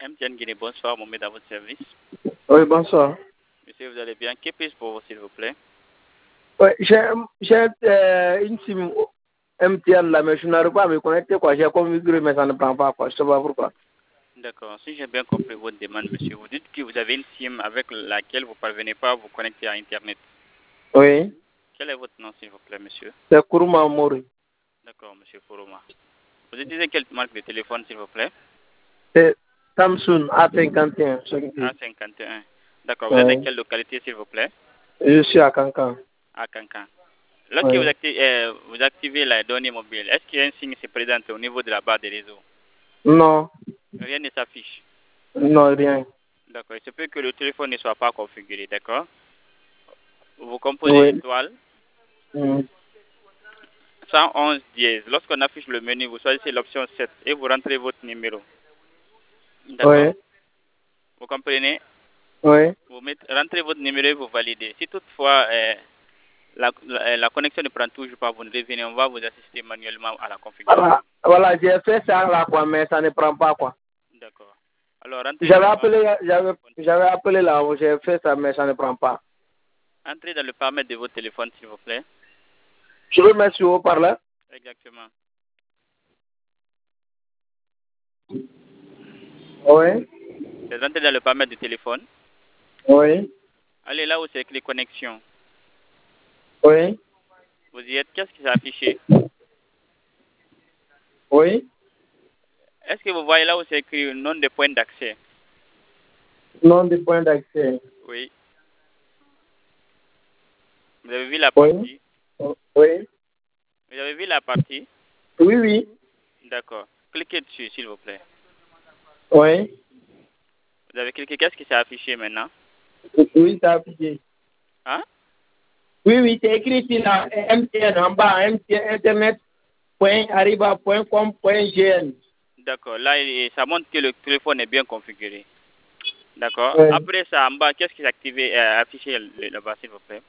MTN Guinée, bonsoir, Mohamed à votre service. Oui, bonsoir. Monsieur, vous allez bien? Que puis-je pour vous, s'il vous plaît? Oui, j'ai une SIM MTN là, mais je n'arrive pas à me connecter, quoi. J'ai configuré, mais ça ne prend pas, quoi. Je ne sais pas pourquoi. D'accord. Si j'ai bien compris votre demande, monsieur, vous dites que vous avez une SIM avec laquelle vous ne parvenez pas à vous connecter à Internet. Oui. Quel est votre nom, s'il vous plaît, monsieur? C'est Kourouma Mori. D'accord, monsieur Fourouma. Vous utilisez quelle marque de téléphone, s'il vous plaît? C'est Samsung A51. A51. D'accord. Vous êtes Oui. dans quelle localité, s'il vous plaît? Je suis à Cancan. À Cancan. Lorsque Oui. vous activez la donnée mobile, est-ce qu'il y a un signe qui se présente au niveau de la barre des réseaux? Non. Rien ne s'affiche. Non, rien. D'accord. Il se peut que le téléphone ne soit pas configuré, d'accord? Vous composez Oui. étoile Mm. 111 dièse. Lorsqu'on affiche le menu, vous choisissez l'option 7 et vous rentrez votre numéro. D'accord? Oui. Vous comprenez? Oui. Vous rentrez votre numéro et vous validez. Si toutefois la connexion ne prend toujours pas, vous revenez, on va vous assister manuellement à la configuration. Voilà, j'ai fait ça là, quoi, mais ça ne prend pas, quoi. D'accord. Alors, rentrez dans le J'avais appelé là, j'ai fait ça, mais ça ne prend pas. entrez dans le paramètre de votre téléphone, s'il vous plaît. Je veux mettre sur haut-parleur. Exactement. Oui. Rentrez dans le paramètre du téléphone. Oui. Allez là où c'est écrit connexion. Oui. Vous y êtes, qu'est-ce qui s'est affiché? Oui. Est-ce que vous voyez là où c'est écrit nom de point d'accès? Nom de point d'accès. Oui. Vous avez vu la Oui. partie? Oui. Vous avez vu la partie? Oui, oui. D'accord. Cliquez dessus, s'il vous plaît. Oui. Vous avez cliqué, qu'est-ce qui s'est affiché maintenant? Oui, ça a appliqué. Hein? Oui, oui, c'est écrit ici là, MTN en bas, MTN internet.arriba.com.gn. D'accord. Là, ça montre que le téléphone est bien configuré. D'accord. Oui. Après ça, en bas, qu'est-ce qui s'est activé, affiché là-bas, s'il vous plaît?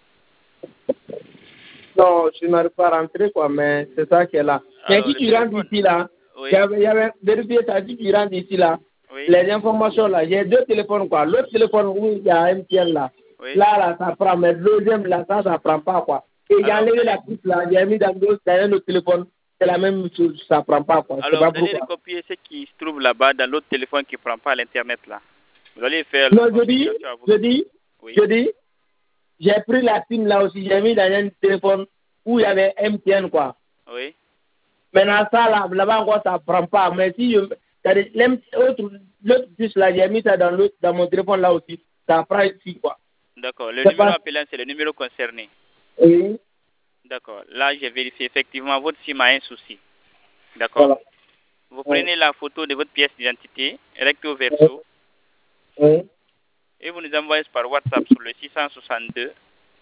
Non, je n'arrive pas à rentrer, quoi, mais c'est ça qui est là. Mais Alors, si le tu rentres téléphone. ici là, Oui. il y avait vérifié ça, si tu rentres ici là, Oui. les informations là, j'ai deux téléphones, quoi. L'autre téléphone où il y a MTN là, Oui. là, ça prend, mais le deuxième là, ça prend pas, quoi. Et j'ai Alors, enlevé la puce là, j'ai mis dans un autre téléphone, c'est la même chose, ça prend pas, quoi. C'est alors, pas vous allez pourquoi. recopier ce qui se trouve là-bas dans l'autre téléphone qui ne prend pas l'Internet là. Vous allez faire la Non, configuration à votre niveau. Oui. j'ai pris la SIM là aussi, j'ai mis dans un téléphone où il y avait MTN, quoi. Oui. Maintenant, ça là-bas encore, ça prend pas. Mais si l'autre puce là, j'ai mis ça dans mon téléphone là aussi, ça prend ici, quoi. D'accord. Le C'est numéro pas. appelant, c'est le numéro concerné. Oui. D'accord. Là, j'ai vérifié. Effectivement, votre SIM a un souci. D'accord. Voilà. Vous Oui. prenez la photo de votre pièce d'identité, recto verso, Oui. et vous nous envoyez par WhatsApp sur le 662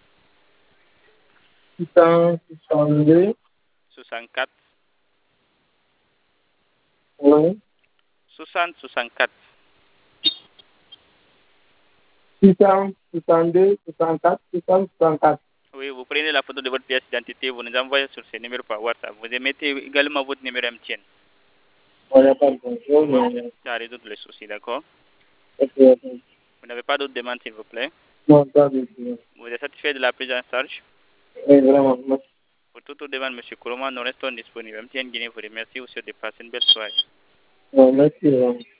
662. 64 Oui. 60 64. 662, 64, 664. Oui, vous prenez la photo de votre pièce d'identité, vous nous envoyez sur ce numéro par WhatsApp. Vous émettez également votre numéro MTN. On n'a pas besoin. On va vous aider à résoudre les soucis, d'accord? Ok. Vous n'avez pas d'autres demandes, s'il vous plaît? Non, pas du tout. Vous êtes satisfait de la prise en charge? Oui, vraiment. Merci. Pour toute autre demande, M. Kourouma, nous restons disponibles. MTN Guinée vous remercie. Vous souhaite de passer une belle soirée. Ouais, merci.